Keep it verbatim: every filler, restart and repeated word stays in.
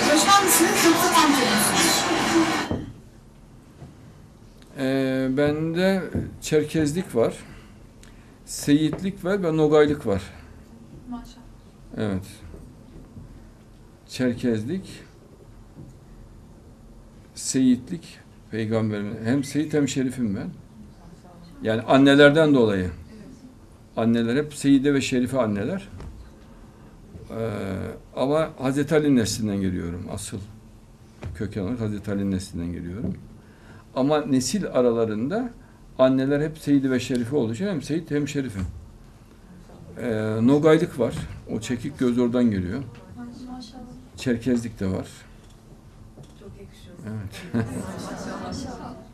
göçmen misiniz yoksa tam köylü müsünüz? Ee, bende Çerkezlik var, Seyitlik var ve Nogaylık var. Maşallah. Evet. Çerkezlik, Seyitlik, Peygamberim. Hem Seyit hem Şerifim ben. Yani annelerden dolayı. Anneler hep Seyide ve Şerife anneler. Ee, ama Hazreti Ali neslinden geliyorum. Asıl köken olarak Hazreti Ali neslinden geliyorum. Ama nesil aralarında anneler hep Seyidi ve Şerife olacak. Hem Seyit hem Şerifim. Ee, Nogaylık var. O çekik göz oradan geliyor. Maşallah. Çerkezlik de var. Çok yakışıyor. Evet. Maşallah.